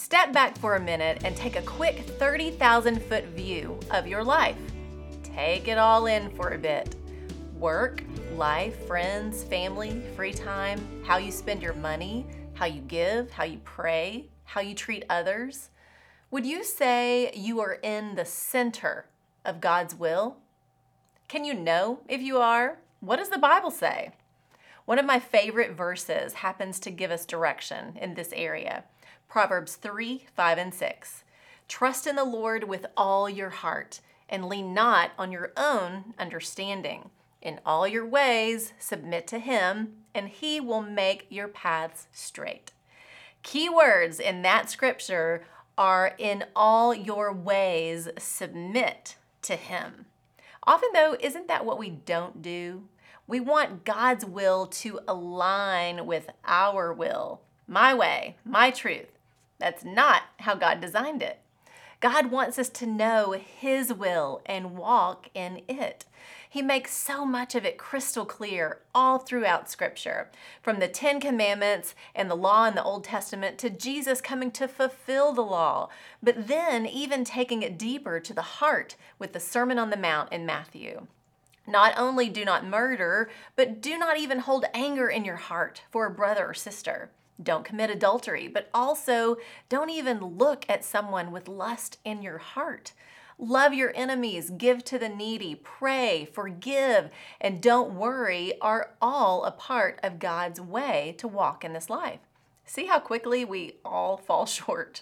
Step back for a minute and take a quick 30,000-foot view of your life. Take it all in for a bit. Work, life, friends, family, free time, how you spend your money, how you give, how you pray, how you treat others. Would you say you are in the center of God's will? Can you know if you are? What does the Bible say? One of my favorite verses happens to give us direction in this area. Proverbs 3, 5, and 6. Trust in the Lord with all your heart and lean not on your own understanding. In all your ways, submit to Him, and He will make your paths straight. Key words in that scripture are in all your ways, submit to Him. Often though, isn't that what we don't do? We want God's will to align with our will. My way, my truth. That's not how God designed it. God wants us to know His will and walk in it. He makes so much of it crystal clear all throughout Scripture, from the 10 Commandments and the law in the Old Testament to Jesus coming to fulfill the law, but then even taking it deeper to the heart with the Sermon on the Mount in Matthew. Not only do not murder, but do not even hold anger in your heart for a brother or sister. Don't commit adultery, but also don't even look at someone with lust in your heart. Love your enemies, give to the needy, pray, forgive, and don't worry are all a part of God's way to walk in this life. See how quickly we all fall short?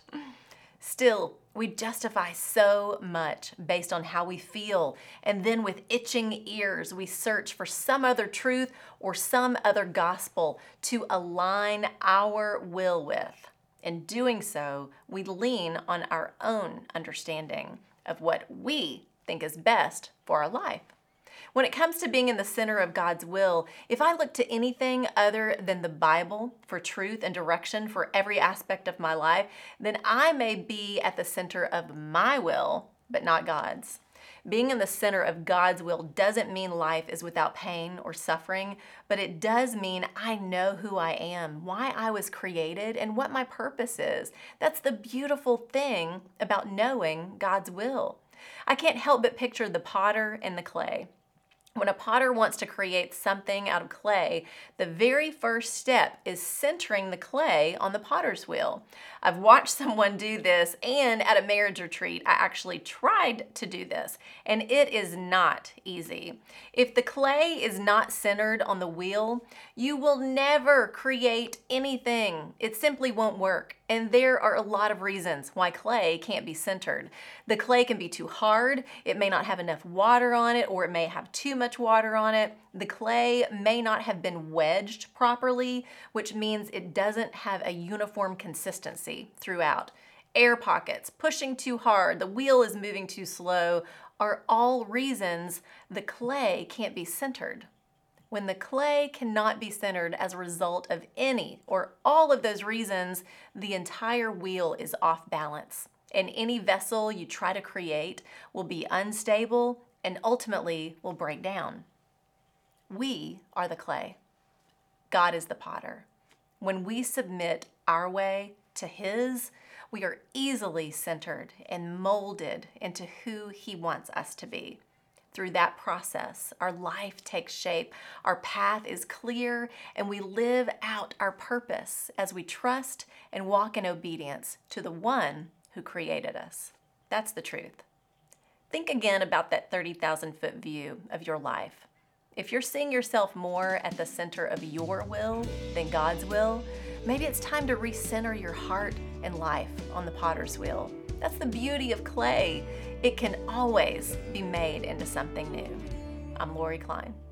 Still, we justify so much based on how we feel, and then with itching ears, we search for some other truth or some other gospel to align our will with. In doing so, we lean on our own understanding of what we think is best for our life. When it comes to being in the center of God's will, if I look to anything other than the Bible for truth and direction for every aspect of my life, then I may be at the center of my will, but not God's. Being in the center of God's will doesn't mean life is without pain or suffering, but it does mean I know who I am, why I was created, and what my purpose is. That's the beautiful thing about knowing God's will. I can't help but picture the potter and the clay. When a potter wants to create something out of clay, the very first step is centering the clay on the potter's wheel. I've watched someone do this, and at a marriage retreat, I actually tried to do this, and it is not easy. If the clay is not centered on the wheel, you will never create anything. It simply won't work. And there are a lot of reasons why clay can't be centered. The clay can be too hard, it may not have enough water on it, or it may have too much water on it. The clay may not have been wedged properly, which means it doesn't have a uniform consistency throughout. Air pockets, pushing too hard, the wheel is moving too slow, are all reasons the clay can't be centered. When the clay cannot be centered as a result of any or all of those reasons, the entire wheel is off balance, and any vessel you try to create will be unstable and ultimately will break down. We are the clay. God is the potter. When we submit our way to His, we are easily centered and molded into who He wants us to be. Through that process, our life takes shape, our path is clear, and we live out our purpose as we trust and walk in obedience to the one who created us. That's the truth. Think again about that 30,000-foot view of your life. If you're seeing yourself more at the center of your will than God's will, maybe it's time to recenter your heart and life on the potter's wheel. That's the beauty of clay. It can always be made into something new. I'm Lori Klein.